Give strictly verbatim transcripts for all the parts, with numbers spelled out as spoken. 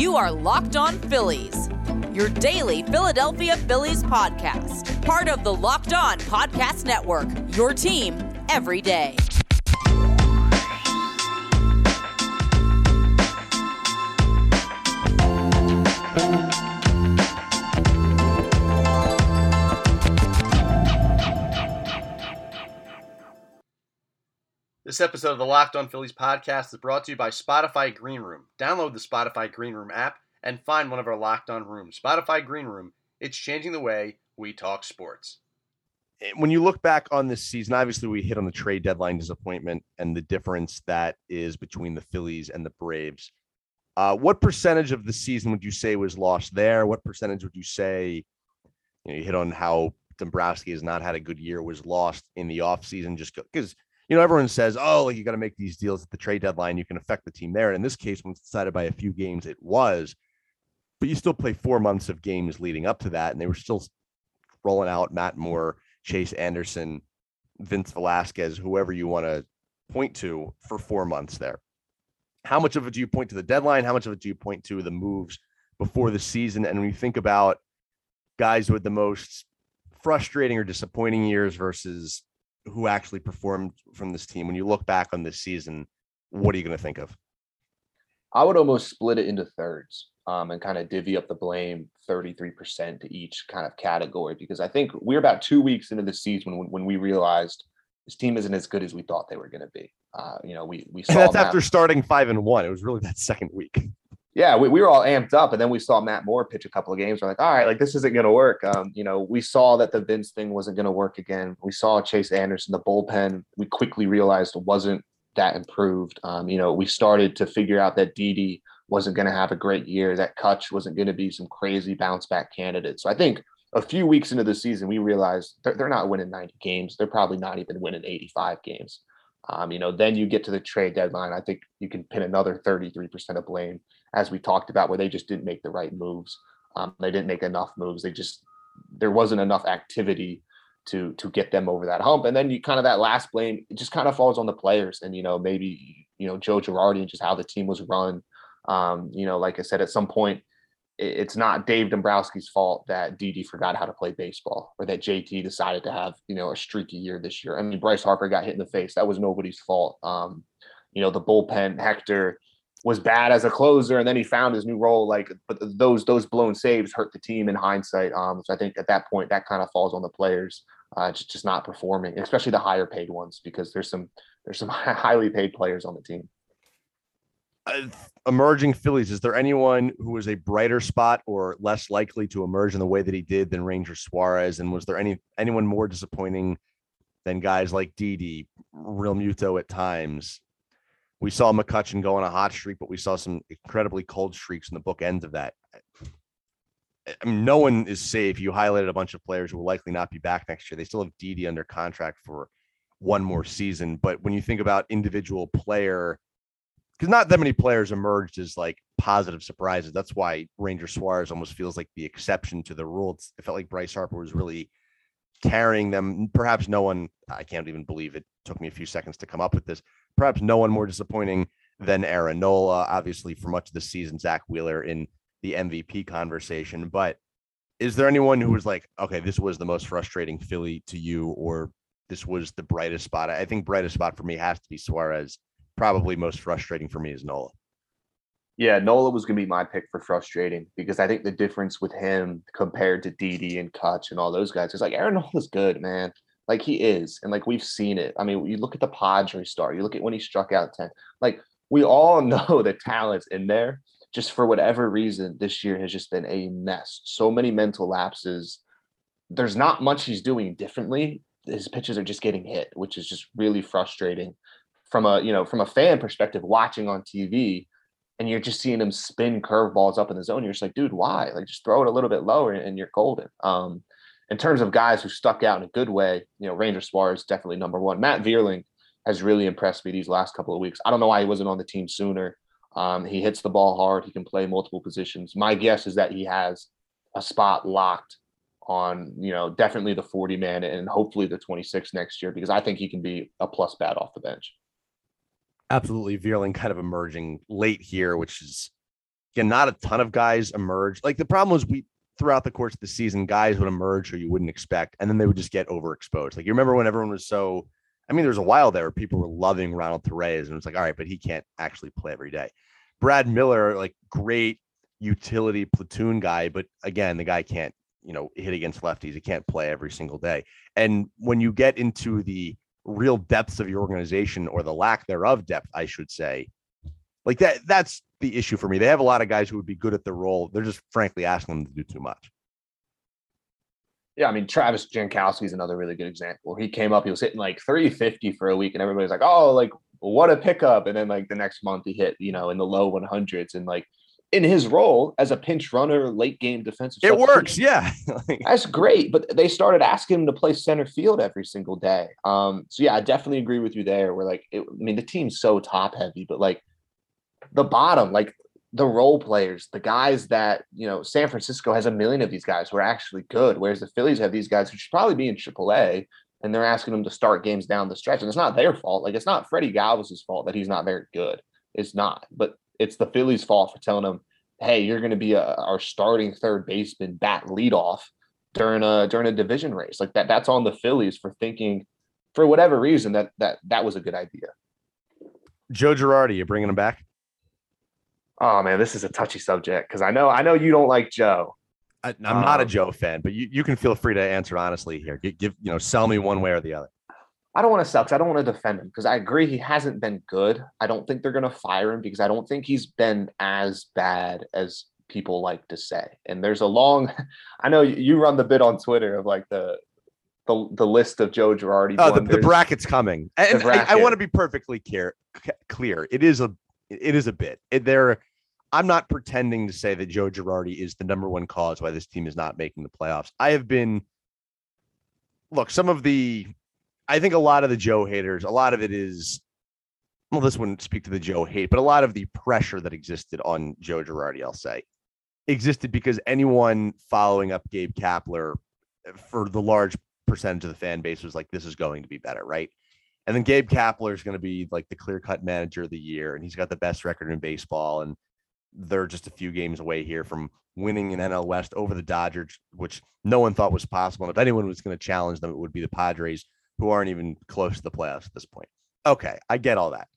You are Locked On Phillies, your daily Philadelphia Phillies podcast. Part of the Locked On Podcast Network, your team every day. This episode of the Locked On Phillies podcast is brought to you by Spotify Green Room. Download the Spotify Green Room app and find one of our Locked On rooms. Spotify Green Room, it's changing the way we talk sports. When you look back on this season, obviously we hit on the trade deadline disappointment and the difference that is between the Phillies and the Braves. Uh, what percentage of the season would you say was lost there? What percentage would you say, you know, you hit on how Dombrowski has not had a good year, was lost in the offseason just because, you know, everyone says, oh, like you got to make these deals at the trade deadline. You can affect the team there. And in this case, when it's decided by a few games, it was. But you still play four months of games leading up to that. And they were still rolling out Matt Moore, Chase Anderson, Vince Velasquez, whoever you want to point to for four months there. How much of it do you point to the deadline? How much of it do you point to the moves before the season? And when you think about guys with the most frustrating or disappointing years versus who actually performed from this team, when you look back on this season, what are you going to think of? I would almost split it into thirds um, and kind of divvy up the blame thirty-three percent to each kind of category, because I think we're about two weeks into the season when, when we realized this team isn't as good as we thought they were going to be. Uh, you know, we, we saw and that's Matt, after starting five and one. It was really that second week. Yeah, we, we were all amped up, and then we saw Matt Moore pitch a couple of games. We're like, all right, like this isn't going to work. Um, you know, we saw that the Vince thing wasn't going to work again. We saw Chase Anderson, the bullpen, we quickly realized it wasn't that improved. Um, you know, we started to figure out that Didi wasn't going to have a great year, that Kutch wasn't going to be some crazy bounce back candidate. So I think a few weeks into the season, we realized they're, they're not winning ninety games. They're probably not even winning eighty-five games. Um, you know, then you get to the trade deadline. I think you can pin another thirty-three percent of blame, as we talked about, where they just didn't make the right moves. Um, they didn't make enough moves. They just, there wasn't enough activity to to get them over that hump. And then you kind of that last blame, it just kind of falls on the players. And, you know, maybe, you know, Joe Girardi and just how the team was run. Um, you know, like I said, at some point, it, it's not Dave Dombrowski's fault that Didi forgot how to play baseball, or that J T decided to have, you know, a streaky year this year. I mean, Bryce Harper got hit in the face. That was nobody's fault. Um, you know, the bullpen, Hector was bad as a closer, and then he found his new role. Like, but those those blown saves hurt the team in hindsight. Um, so I think at that point, that kind of falls on the players, uh, just just not performing, especially the higher paid ones, because there's some there's some highly paid players on the team. Uh, emerging Phillies, is there anyone who was a brighter spot or less likely to emerge in the way that he did than Ranger Suarez? And was there any anyone more disappointing than guys like Didi, Real Muto at times? We saw McCutchen go on a hot streak, but we saw some incredibly cold streaks in the book ends of that. I mean, no one is safe. You highlighted a bunch of players who will likely not be back next year. They still have Didi under contract for one more season. But when you think about individual player, because not that many players emerged as like positive surprises. That's why Ranger Suarez almost feels like the exception to the rule. It's, it felt like Bryce Harper was really carrying them. Perhaps no one, I can't even believe it took me a few seconds to come up with this. Perhaps no one more disappointing than Aaron Nola, obviously for much of the season, Zach Wheeler in the M V P conversation. But is there anyone who was like, okay, this was the most frustrating Philly to you, or this was the brightest spot? I think brightest spot for me has to be Suarez. Probably most frustrating for me is Nola. Yeah, Nola was going to be my pick for frustrating, because I think the difference with him compared to Didi and Kutch and all those guys is like Aaron Nola's good, man. Like he is. And like we've seen it. I mean, you look at the Padres start, you look at when he struck out ten. Like we all know the talent's in there. Just for whatever reason, this year has just been a mess. So many mental lapses. There's not much he's doing differently. His pitches are just getting hit, which is just really frustrating. From a, you know, from a fan perspective, watching on T V, and you're just seeing him spin curveballs up in the zone. You're just like, dude, why? Like, just throw it a little bit lower and you're golden. Um, in terms of guys who stuck out in a good way, you know, Ranger Suarez definitely number one. Matt Vierling has really impressed me these last couple of weeks. I don't know why he wasn't on the team sooner. Um, he hits the ball hard. He can play multiple positions. My guess is that he has a spot locked on, you know, definitely the forty man and hopefully the twenty-six next year, because I think he can be a plus bat off the bench. Absolutely. Vierling kind of emerging late here, which is again, not a ton of guys emerge. Like the problem was we throughout the course of the season, guys would emerge who you wouldn't expect, and then they would just get overexposed. Like you remember when everyone was so, I mean, there was a while there where people were loving Ronald Torreyes, and it's like, all right, but he can't actually play every day. Brad Miller, like great utility platoon guy, but again, the guy can't, you know, hit against lefties. He can't play every single day. And when you get into the real depths of your organization, or the lack thereof depth, I should say, like that, that's the issue for me. They have a lot of guys who would be good at the role. They're just frankly asking them to do too much. Yeah, I mean, Travis Jankowski is another really good example. He came up, he was hitting like three fifty for a week, and everybody's like, oh, like, what a pickup. And then like the next month he hit, you know, in the low one hundreds. And like in his role as a pinch runner, late game defensive, it works. Yeah. That's great. But they started asking him to play center field every single day. Um, so yeah, I definitely agree with you there. We're like, it, I mean, the team's so top heavy, but like the bottom, like the role players, the guys that, you know, San Francisco has a million of these guys who are actually good, whereas the Phillies have these guys who should probably be in triple A, and they're asking them to start games down the stretch. And it's not their fault. Like, it's not Freddie Galvis's fault that he's not very good. It's not. But it's the Phillies' fault for telling him, hey, you're going to be a, our starting third baseman, bat leadoff during a during a division race. Like that. That's on the Phillies for thinking, for whatever reason, that that that was a good idea. Joe Girardi, you bringing him back? Oh man, this is a touchy subject because I know I know you don't like Joe. I, I'm um, not a Joe fan, but you, you can feel free to answer honestly here. Give, give you know, sell me one way or the other. I don't want to sell because I don't want to defend him because I agree he hasn't been good. I don't think they're going to fire him because I don't think he's been as bad as people like to say. And there's a long, I know you run the bit on Twitter of like the the, the list of Joe Girardi. Oh, the, the bracket's coming, and bracket. I, I want to be perfectly clear. Clear, it is a it is a bit. It, there, I'm not pretending to say that Joe Girardi is the number one cause why this team is not making the playoffs. I have been, look, some of the. I think a lot of the Joe haters, a lot of it is, well, this wouldn't speak to the Joe hate, but a lot of the pressure that existed on Joe Girardi, I'll say, existed because anyone following up Gabe Kapler for the large percentage of the fan base was like, this is going to be better, right? And then Gabe Kapler is going to be like the clear-cut manager of the year, and he's got the best record in baseball, and they're just a few games away here from winning an N L West over the Dodgers, which no one thought was possible. And if anyone was going to challenge them, it would be the Padres, who aren't even close to the playoffs at this point. Okay, I get all that.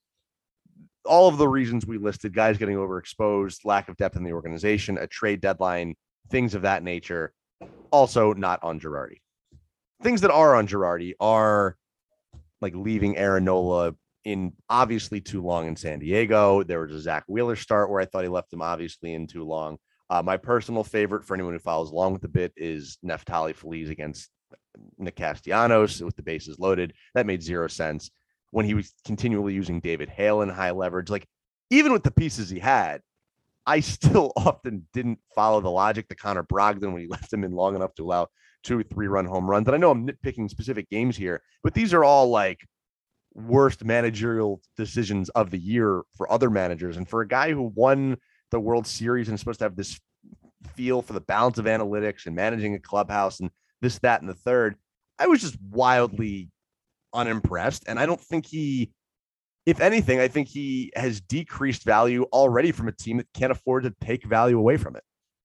All of the reasons we listed, guys getting overexposed, lack of depth in the organization, a trade deadline, things of that nature, also not on Girardi. Things that are on Girardi are like leaving Aaron Nola in obviously too long in San Diego. There was a Zach Wheeler start where I thought he left him obviously in too long. Uh, my personal favorite for anyone who follows along with the bit is Neftali Feliz against Nick Castellanos with the bases loaded. That made zero sense when he was continually using David Hale in high leverage. Like, even with the pieces he had, I still often didn't follow the logic to Connor Brogdon when he left him in long enough to allow two, three run home runs. And I know I'm nitpicking specific games here, but these are all like worst managerial decisions of the year for other managers. And for a guy who won the World Series and is supposed to have this feel for the balance of analytics and managing a clubhouse and this, that, and the third, I was just wildly unimpressed. And I don't think he, if anything, I think he has decreased value already from a team that can't afford to take value away from it.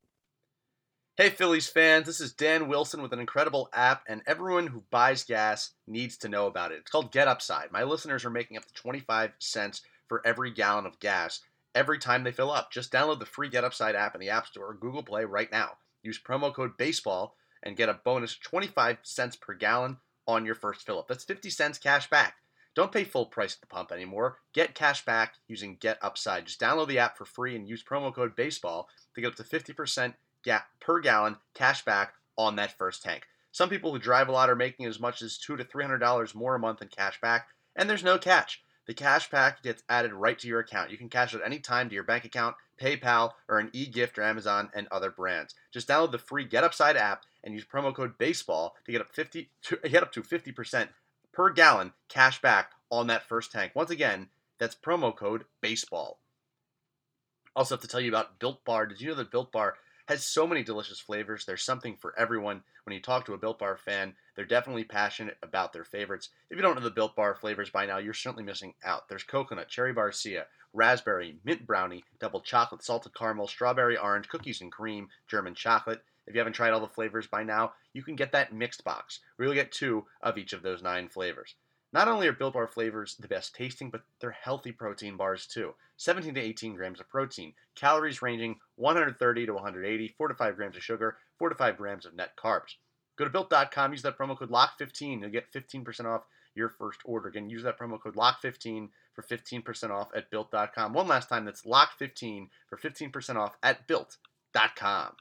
Hey, Phillies fans, this is Dan Wilson with an incredible app, and everyone who buys gas needs to know about it. It's called Get Upside. My listeners are making up to twenty-five cents for every gallon of gas every time they fill up. Just download the free Get Upside app in the App Store or Google Play right now. Use promo code BASEBALL and get a bonus twenty-five cents per gallon on your first fill up. That's fifty cents cash back. Don't pay full price at the pump anymore. Get cash back using Get Upside. Just download the app for free and use promo code BASEBALL to get up to fifty percent per gallon cash back on that first tank. Some people who drive a lot are making as much as two hundred to three hundred dollars more a month in cash back, and there's no catch. The cash back gets added right to your account. You can cash it any time to your bank account, PayPal, or an e-gift or Amazon and other brands. Just download the free Get Upside app and use promo code BASEBALL to get up fifty to get up to fifty percent per gallon cash back on that first tank. Once again, that's promo code BASEBALL. Also have to tell you about Built Bar. Did you know that Built Bar has so many delicious flavors. There's something for everyone. When you talk to a Built Bar fan, they're definitely passionate about their favorites. If you don't know the Built Bar flavors by now, you're certainly missing out. There's coconut, cherry barcia, raspberry, mint brownie, double chocolate, salted caramel, strawberry orange, cookies and cream, German chocolate. If you haven't tried all the flavors by now, you can get that mixed box, where you'll get two of each of those nine flavors. Not only are Built Bar flavors the best tasting, but they're healthy protein bars too. seventeen to eighteen grams of protein, calories ranging one hundred thirty to one hundred eighty, four to five grams of sugar, four to five grams of net carbs. Go to built dot com, use that promo code lock fifteen, you'll get fifteen percent off your first order. Again, use that promo code lock fifteen for fifteen percent off at built dot com. One last time, that's lock fifteen for fifteen percent off at built dot com.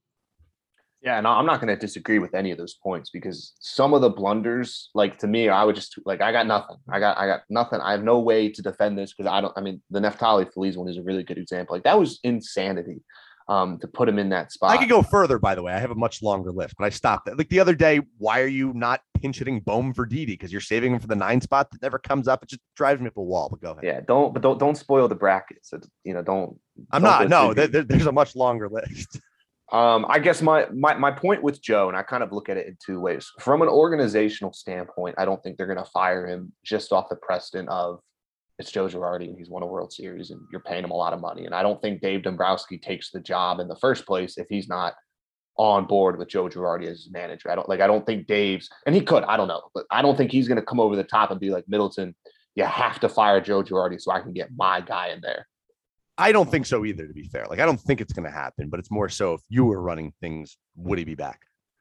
Yeah, and I'm not going to disagree with any of those points because some of the blunders, like to me, I would just like I got nothing. I got I got nothing. I have no way to defend this because I don't. I mean, the Neftali Feliz one is a really good example. Like that was insanity um, to put him in that spot. I could go further, by the way. I have a much longer list, but I stopped it. Like the other day, why are you not pinch hitting Bohm for Didi? Because you're saving him for the nine spot that never comes up. It just drives me up a wall. But go ahead. Yeah, don't but don't don't spoil the brackets. It's, you know, don't. I'm don't not. No, there, there's a much longer list. Um, I guess my, my my point with Joe, and I kind of look at it in two ways. From an organizational standpoint, I don't think they're going to fire him just off the precedent of it's Joe Girardi and he's won a World Series and you're paying him a lot of money. And I don't think Dave Dombrowski takes the job in the first place if he's not on board with Joe Girardi as his manager. I don't like. I don't think Dave's, and he could. I don't know, but I don't think he's going to come over the top and be like Middleton. You have to fire Joe Girardi so I can get my guy in there. I don't think so either, to be fair. Like, I don't think it's going to happen, but it's more so if you were running things, would he be back?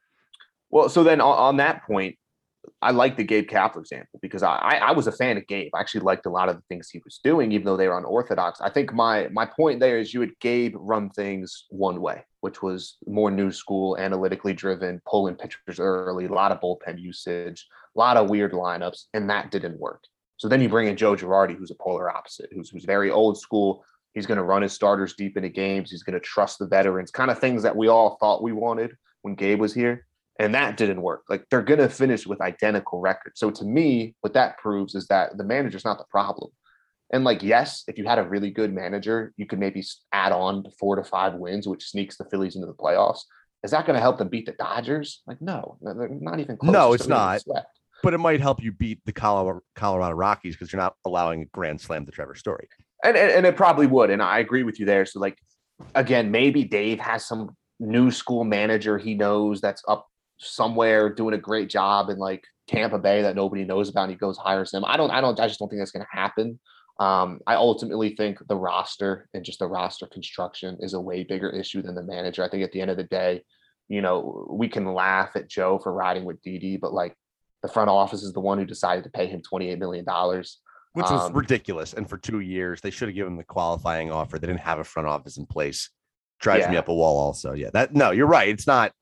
Well, so then on, on that point, I like the Gabe Kapler example because I, I was a fan of Gabe. I actually liked a lot of the things he was doing, even though they were unorthodox. I think my my point there is you would Gabe run things one way, which was more new school, analytically driven, pulling pitchers early, a lot of bullpen usage, a lot of weird lineups, and that didn't work. So then you bring in Joe Girardi, who's a polar opposite, who's who's very old school. He's going to run his starters deep into games. He's going to trust the veterans, kind of things that we all thought we wanted when Gabe was here. And that didn't work. Like they're going to finish with identical records. So to me, what that proves is that the manager's not the problem. And like, yes, if you had a really good manager, you could maybe add on to four to five wins, which sneaks the Phillies into the playoffs. Is that going to help them beat the Dodgers? Like, no, they're not even close. No, it's not. But it might help you beat the Colorado, Colorado Rockies because you're not allowing a grand slam to Trevor Story. And, and and it probably would. And I agree with you there. So like, again, maybe Dave has some new school manager he knows that's up somewhere doing a great job in like Tampa Bay that nobody knows about. And he goes hires him. I don't, I don't, I just don't think that's going to happen. Um, I ultimately think the roster and just the roster construction is a way bigger issue than the manager. I think at the end of the day, you know, we can laugh at Joe for riding with Didi, but like the front office is the one who decided to pay him twenty-eight million dollars. Which was um, ridiculous. And for two years, they should have given him the qualifying offer. They didn't have a front office in place. Drives yeah. me up a wall also. Yeah, that no, you're right. It's not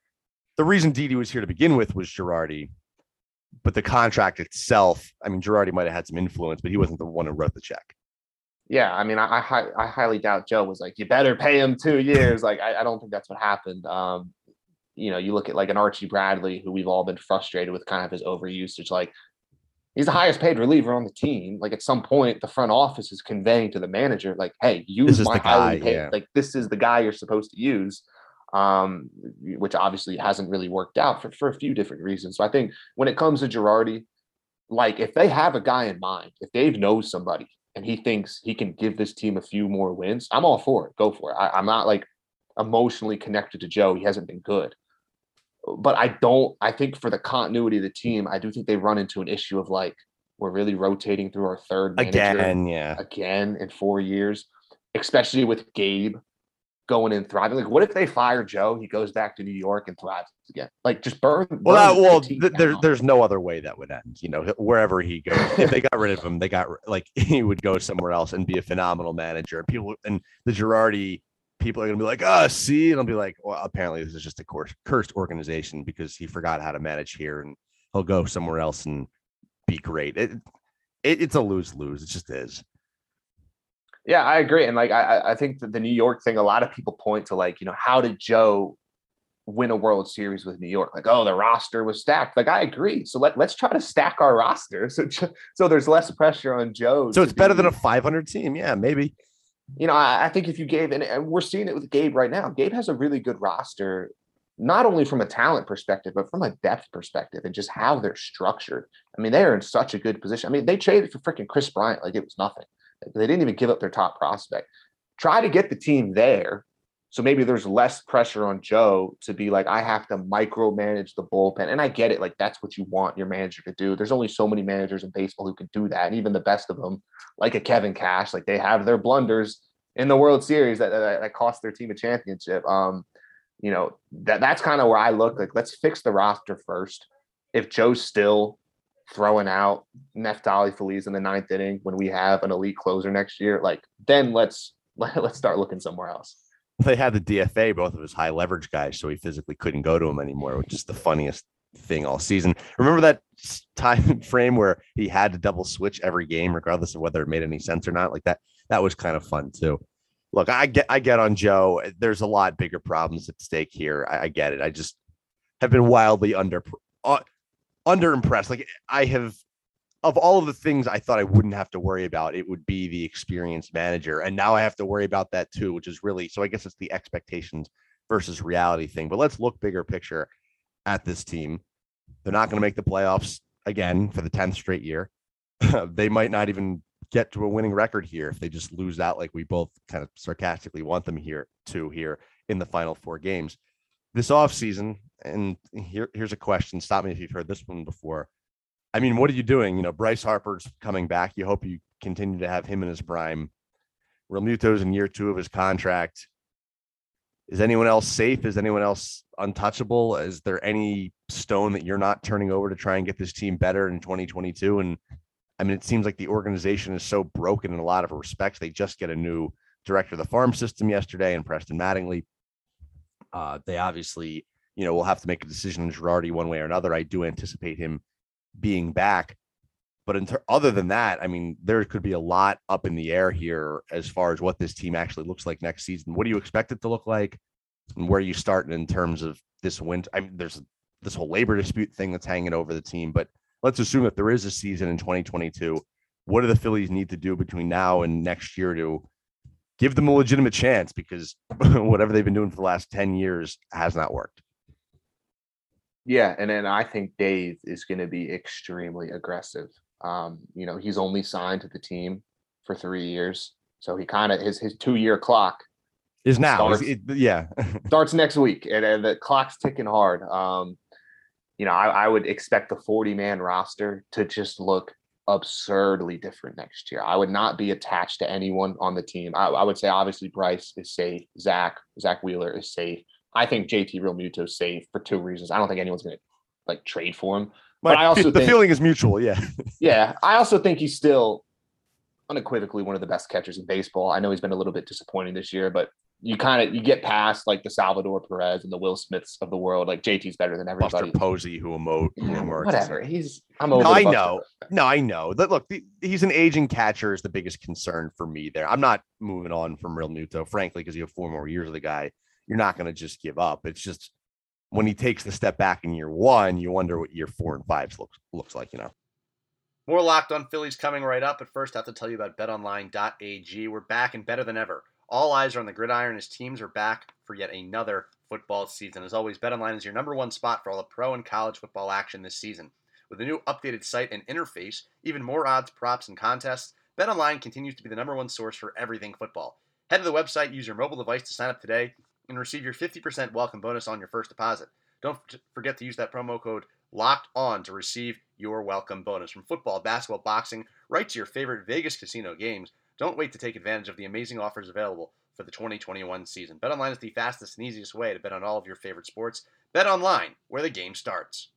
the reason Didi was here to begin with was Girardi, but the contract itself, I mean, Girardi might have had some influence, but he wasn't the one who wrote the check. Yeah, I mean, I I, I highly doubt Joe was like, you better pay him two years. Like, I, I don't think that's what happened. Um, you know, you look at like an Archie Bradley, who we've all been frustrated with kind of his overusage, like, he's the highest paid reliever on the team. Like at some point, the front office is conveying to the manager, like, hey, use my highly paid, yeah. like this is the guy you're supposed to use, um, which obviously hasn't really worked out for, for a few different reasons. So I think when it comes to Girardi, like if they have a guy in mind, if Dave knows somebody and he thinks he can give this team a few more wins, I'm all for it. Go for it. I, I'm not like emotionally connected to Joe. He hasn't been good. But I don't, I think for the continuity of the team, I do think they run into an issue of like, we're really rotating through our third manager again, yeah, again in four years, especially with Gabe going and thriving. Like, what if they fire Joe? He goes back to New York and thrives again. Like, just burn. burn well, that, well, the th- there, there's no other way that would end. You know, wherever he goes, if they got rid of him, they got like he would go somewhere else and be a phenomenal manager. People and the Girardi. People are going to be like, oh, see, and I'll be like, well, apparently this is just a course, cursed organization because he forgot how to manage here and he'll go somewhere else and be great. It, it it's a lose-lose. It just is. Yeah, I agree. And like, I, I think that the New York thing, a lot of people point to like, you know, how did Joe win a World Series with New York? Like, oh, the roster was stacked. Like, I agree. So let, let's try to stack our roster. So, so there's less pressure on Joe. So it's be, better than a five hundred team. Yeah, maybe. you know, I, I think if you gave, and, and we're seeing it with Gabe right now, Gabe has a really good roster, not only from a talent perspective, but from a depth perspective and just how they're structured. I mean, they are in such a good position. I mean, they traded for freaking Chris Bryant like it was nothing. They didn't even give up their top prospect. Try to get the team there. So maybe there's less pressure on Joe to be like, I have to micromanage the bullpen. And I get it. Like, that's what you want your manager to do. There's only so many managers in baseball who can do that. And even the best of them, like a Kevin Cash, like they have their blunders in the World Series that, that, that cost their team a championship. Um, you know, that that's kind of where I look. Like, let's fix the roster first. If Joe's still throwing out Neftali Feliz in the ninth inning when we have an elite closer next year, like, then let's let's start looking somewhere else. They had the D F A, both of his high leverage guys, so he physically couldn't go to him anymore, which is the funniest thing all season. Remember that time frame where he had to double switch every game, regardless of whether it made any sense or not? Like that, that was kind of fun too. Look, I get, I get on Joe. There's a lot bigger problems at stake here. I, I get it. I just have been wildly under, uh, under impressed. Like I have, of all of the things I thought I wouldn't have to worry about, it would be the experienced manager. And now I have to worry about that too, which is really, so I guess it's the expectations versus reality thing. But let's look bigger picture at this team. They're not going to make the playoffs again for the tenth straight year. They might not even get to a winning record here if they just lose out like we both kind of sarcastically want them here to here in the final four games. This offseason, and here, here's a question. Stop me if you've heard this one before. I mean, what are you doing? You know, Bryce Harper's coming back. You hope you continue to have him in his prime. Realmuto's in year two of his contract. Is anyone else safe? Is anyone else untouchable? Is there any stone that you're not turning over to try and get this team better in twenty twenty-two? And I mean, it seems like the organization is so broken in a lot of respects. They just get a new director of the farm system yesterday in Preston Mattingly. Uh, they obviously, you know, will have to make a decision on Girardi one way or another. I do anticipate him being back. But in ter- other than that, I mean, there could be a lot up in the air here as far as what this team actually looks like next season. What do you expect it to look like? And where are you starting in terms of this winter? I mean, there's this whole labor dispute thing that's hanging over the team, but let's assume that there is a season in twenty twenty-two. What do the Phillies need to do between now and next year to give them a legitimate chance? Because whatever they've been doing for the last ten years has not worked. Yeah, and then I think Dave is going to be extremely aggressive. Um, you know, he's only signed to the team for three years, so he kind of his his two year clock is now. Starts, it, yeah, starts next week, and, and the clock's ticking hard. Um, you know, I, I would expect the forty man roster to just look absurdly different next year. I would not be attached to anyone on the team. I, I would say obviously Bryce is safe. Zach Zach Wheeler is safe. I think J T Realmuto is safe for two reasons. I don't think anyone's going to like trade for him. But I also the think, feeling is mutual. Yeah. Yeah. I also think he's still unequivocally one of the best catchers in baseball. I know he's been a little bit disappointing this year, but you kind of, you get past like the Salvador Perez and the Will Smiths of the world. Like J T's better than everybody. Buster Posey who emote. Yeah, who whatever. He's, I'm over no, I Buster. know. No, I know that. Look, the, he's an aging catcher is the biggest concern for me there. I'm not moving on from Realmuto, frankly, because you have four more years of the guy. You're not going to just give up. It's just when he takes the step back in year one, you wonder what year four and five looks looks like, you know. More Locked On Phillies coming right up. But first, I have to tell you about bet online dot a g. We're back and better than ever. All eyes are on the gridiron as teams are back for yet another football season. As always, BetOnline is your number one spot for all the pro and college football action this season. With a new updated site and interface, even more odds, props, and contests, BetOnline continues to be the number one source for everything football. Head to the website, use your mobile device to sign up today, and receive your fifty percent welcome bonus on your first deposit. Don't forget to use that promo code LOCKEDON to receive your welcome bonus. From football, basketball, boxing, right to your favorite Vegas casino games, don't wait to take advantage of the amazing offers available for the twenty twenty-one season. BetOnline is the fastest and easiest way to bet on all of your favorite sports. BetOnline, where the game starts.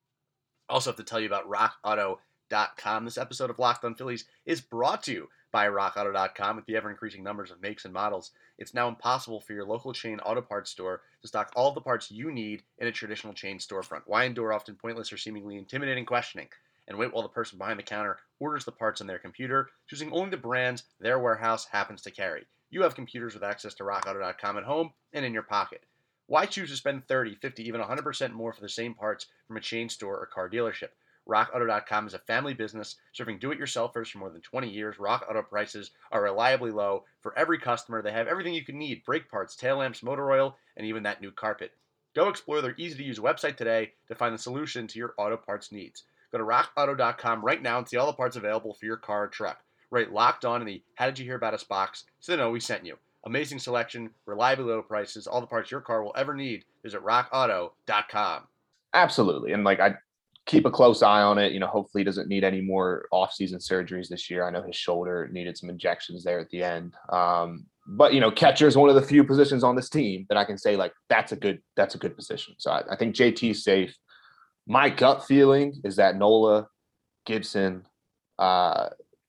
Also have to tell you about rock auto dot com. This episode of Locked On Phillies is brought to you by rock auto dot com. With the ever-increasing numbers of makes and models, it's now impossible for your local chain auto parts store to stock all the parts you need in a traditional chain storefront. Why endure often pointless or seemingly intimidating questioning and wait while the person behind the counter orders the parts on their computer, choosing only the brands their warehouse happens to carry? You have computers with access to rock auto dot com at home and in your pocket. Why choose to spend thirty, fifty, even one hundred percent more for the same parts from a chain store or car dealership? rock auto dot com is a family business serving do-it-yourselfers for more than twenty years. Rock Auto prices are reliably low for every customer. They have everything you can need: brake parts, tail lamps, motor oil, and even that new carpet. Go explore their easy-to-use website today to find the solution to your auto parts needs. Go to rock auto dot com right now and see all the parts available for your car or truck. Rate Locked On in the How Did You Hear About Us box so they know we sent you. Amazing selection, reliably low prices, all the parts your car will ever need. Visit rock auto dot com. Absolutely. And like, I keep a close eye on it. You know, hopefully he doesn't need any more off-season surgeries this year. I know his shoulder needed some injections there at the end. Um, but, you know, catcher is one of the few positions on this team that I can say, like, that's a good, that's a good position. So I, I think J T's safe. My gut feeling is that Nola, Gibson, uh,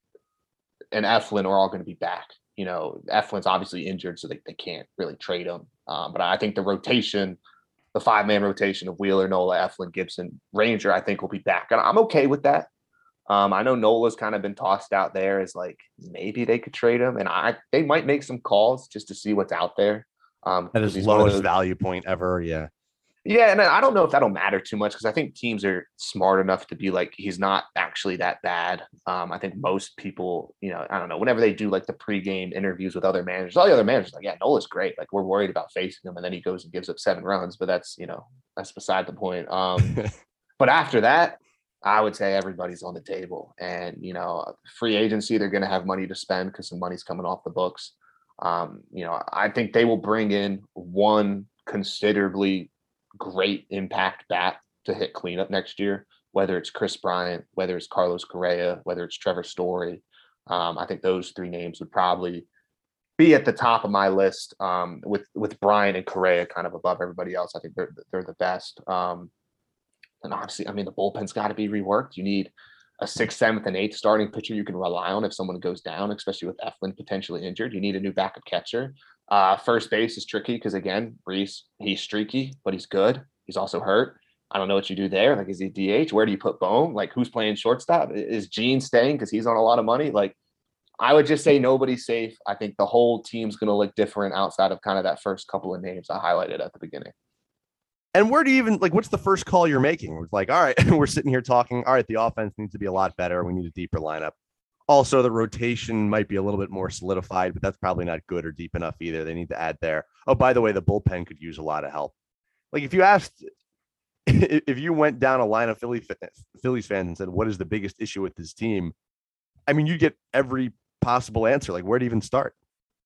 and Eflin are all going to be back. You know, Eflin's obviously injured, so they, they can't really trade him. Um, but I think the rotation, the five-man rotation of Wheeler, Nola, Eflin, Gibson, Ranger, I think will be back. And I'm okay with that. Um, I know Nola's kind of been tossed out there as like maybe they could trade him, and I they might make some calls just to see what's out there. Um, At his lowest value point ever, yeah. Yeah, and I don't know if that'll matter too much because I think teams are smart enough to be like, he's not actually that bad. Um, I think most people, you know, I don't know, whenever they do like the pregame interviews with other managers, all the other managers are like, yeah, Nola's great. Like, we're worried about facing him. And then he goes and gives up seven runs, but that's, you know, that's beside the point. Um, but after that, I would say everybody's on the table. And, you know, free agency, they're going to have money to spend because some money's coming off the books. Um, you know, I think they will bring in one considerably great impact bat to hit cleanup next year, whether it's Chris Bryant, whether it's Carlos Correa, whether it's Trevor Story. Um, I think those three names would probably be at the top of my list, um, with with Bryant and Correa kind of above everybody else. I think they're they're the best. Um, and obviously, I mean, the bullpen's got to be reworked. You need a sixth, seventh, and eighth starting pitcher you can rely on if someone goes down, especially with Eflin potentially injured. You need a new backup catcher. Uh, first base is tricky because, again, Reese, he's streaky, but he's good. He's also hurt. I don't know what you do there. Like, is he D H? Where do you put Bohm? Like, who's playing shortstop? Is Gene staying because he's on a lot of money? Like, I would just say nobody's safe. I think the whole team's going to look different outside of kind of that first couple of names I highlighted at the beginning. And where do you even, like, what's the first call you're making? It's like, all right, we're sitting here talking. All right, the offense needs to be a lot better. We need a deeper lineup. Also, the rotation might be a little bit more solidified, but that's probably not good or deep enough either. They need to add there. Oh, by the way, the bullpen could use a lot of help. Like, if you asked, if you went down a line of Philly Phillies fans and said, what is the biggest issue with this team? I mean, you get every possible answer. Like, where to even start?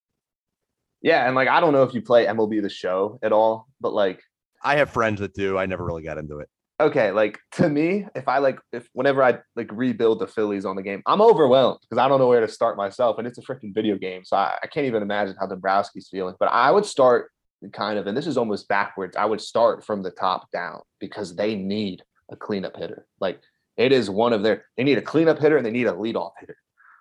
Yeah, and like, I don't know if you play M L B The Show at all, but like, I have friends that do. I never really got into it. Okay, like, to me, if I like, if whenever I like rebuild the Phillies on the game, I'm overwhelmed because I don't know where to start myself, and it's a freaking video game, so I, I can't even imagine how Dombrowski's feeling. But I would start kind of, and this is almost backwards. I would start from the top down because they need a cleanup hitter. Like, it is one of their. They need a cleanup hitter and they need a leadoff hitter.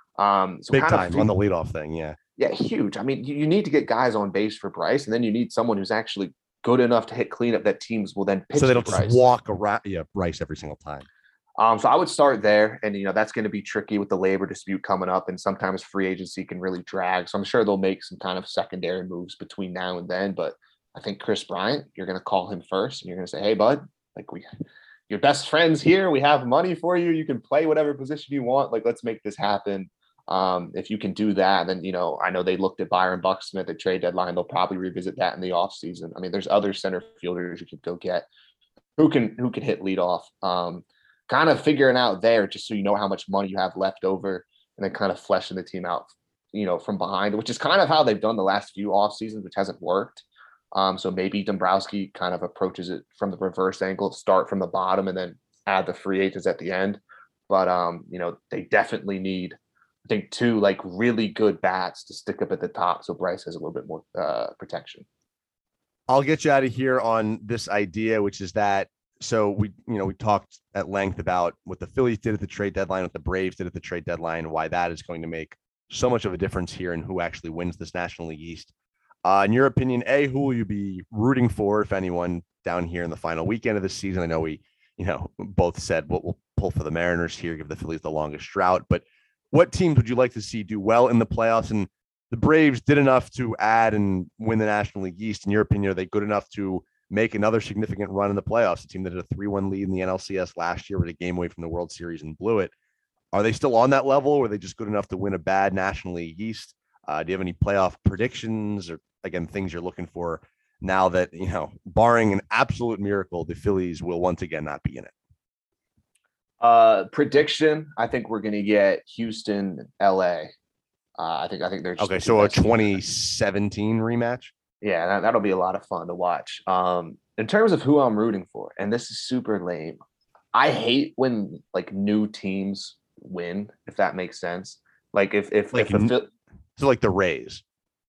Um, so big kind time of, on the leadoff thing, yeah, yeah, huge. I mean, you, you need to get guys on base for Bryce, and then you need someone who's actually good enough to hit cleanup that teams will then pitch. So they don't Bryce. just walk around, yeah, Bryce every single time. Um, so I would start there, and you know that's going to be tricky with the labor dispute coming up, and sometimes free agency can really drag. So I'm sure they'll make some kind of secondary moves between now and then. But I think Chris Bryant, you're going to call him first, and you're going to say, "Hey, bud, like we, your best friends here. We have money for you. You can play whatever position you want. Like, let's make this happen." Um, if you can do that, then, you know, I know they looked at Byron Buxton at the trade deadline. They'll probably revisit that in the offseason. I mean, there's other center fielders you could go get who can who can hit leadoff. Um, kind of figuring out there just so you know how much money you have left over, and then kind of fleshing the team out, you know, from behind, which is kind of how they've done the last few off seasons, which hasn't worked. Um, so maybe Dombrowski kind of approaches it from the reverse angle, start from the bottom and then add the free agents at the end. But, um, you know, they definitely need, I think, two like really good bats to stick up at the top, so Bryce has a little bit more uh, protection. I'll get you out of here on this idea, which is that, so we, you know, we talked at length about what the Phillies did at the trade deadline, what the Braves did at the trade deadline, why that is going to make so much of a difference here in who actually wins this National League East. Uh, in your opinion, A, who will you be rooting for, if anyone, down here in the final weekend of the season? I know we, you know, both said we'll, we'll pull for the Mariners here, give the Phillies the longest drought, but what teams would you like to see do well in the playoffs? And the Braves did enough to add and win the National League East. In your opinion, are they good enough to make another significant run in the playoffs. A team that had a three one lead in the N L C S last year with a game away from the World Series and blew it. Are they still on that level? Or are they just good enough to win a bad National League East? Uh, do you have any playoff predictions or, again, things you're looking for now that, you know, barring an absolute miracle, the Phillies will once again not be in it? Uh, prediction, I think we're going to get Houston, L A. Uh, I think I think they're just okay. So a twenty seventeen rematch. Yeah, that, that'll be a lot of fun to watch. Um, in terms of who I'm rooting for, and this is super lame. I hate when like new teams win, if that makes sense. Like if if like if a, so like the Rays.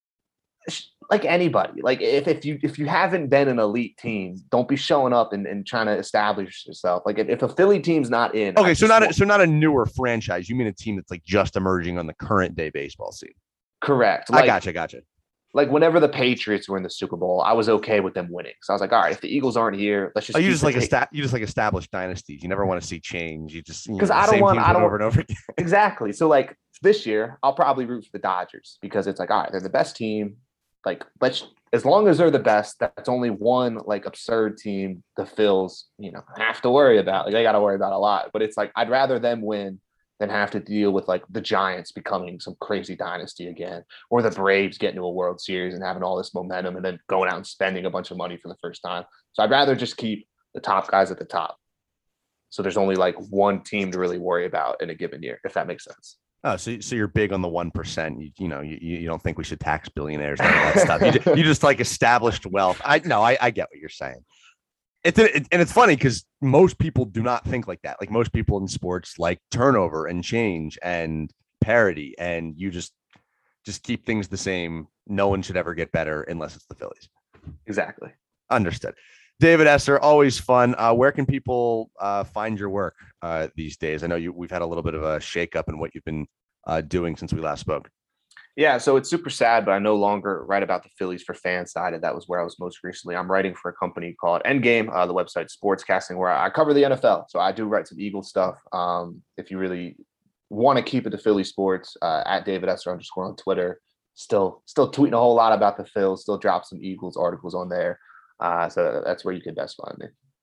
Like anybody, like if, if you if you haven't been an elite team, don't be showing up and, and trying to establish yourself. Like if, if a Philly team's not in, okay, so not a, so not a newer franchise. You mean a team that's like just emerging on the current day baseball scene? Correct. Like, I gotcha, gotcha. Like whenever the Patriots were in the Super Bowl, I was okay with them winning. So I was like, all right, if the Eagles aren't here, let's just. Oh, you just like a esta- you just like established dynasties. You never want to see change. You just because I don't want I don't over and over again. Exactly. So like this year, I'll probably root for the Dodgers because it's like, all right, they're the best team. Like let's. As long as they're the best, that's only one like absurd team the Phils, you know, have to worry about. Like they got to worry about a lot. But it's like I'd rather them win than have to deal with like the Giants becoming some crazy dynasty again, or the Braves getting to a World Series and having all this momentum and then going out and spending a bunch of money for the first time. So I'd rather just keep the top guys at the top. So there's only like one team to really worry about in a given year, if that makes sense. Oh, so so you're big on the one percent. You you know you, you don't think we should tax billionaires and all that stuff. You just, you just like established wealth. I no, I, I get what you're saying. It's it, and it's funny because most people do not think like that. Like most people in sports like turnover and change and parity, and you just just keep things the same. No one should ever get better unless it's the Phillies. Exactly. Understood. David Esser, always fun. Uh, where can people uh, find your work uh, these days? I know you, we've had a little bit of a shakeup in what you've been uh, doing since we last spoke. Yeah, so it's super sad, but I no longer write about the Phillies for Fansided. That was where I was most recently. I'm writing for a company called Endgame, uh, the website Sportscasting, where I cover the N F L. So I do write some Eagles stuff. Um, if you really want to keep it to Philly sports, uh, at David Esser underscore on Twitter. Still, still tweeting a whole lot about the Phils. Still drop some Eagles articles on there. Uh, so that's where you can best find me.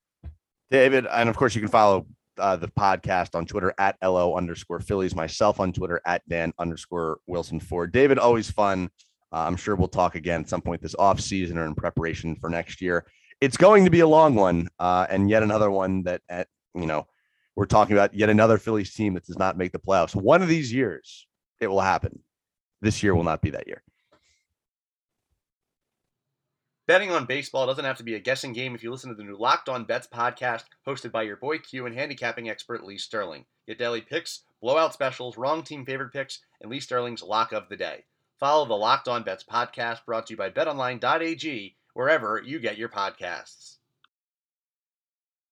David, and of course you can follow uh, the podcast on Twitter at L O underscore Phillies, myself on Twitter at Dan underscore Wilson Ford. David, always fun. Uh, I'm sure we'll talk again at some point this off season or in preparation for next year. It's going to be a long one uh, and yet another one that, at, you know, we're talking about yet another Phillies team that does not make the playoffs. One of these years it will happen. This year will not be that year. Betting on baseball doesn't have to be a guessing game if you listen to the new Locked On Bets podcast hosted by your boy Q and handicapping expert Lee Sterling. Get daily picks, blowout specials, wrong team favorite picks, and Lee Sterling's lock of the day. Follow the Locked On Bets podcast brought to you by bet online dot a g wherever you get your podcasts.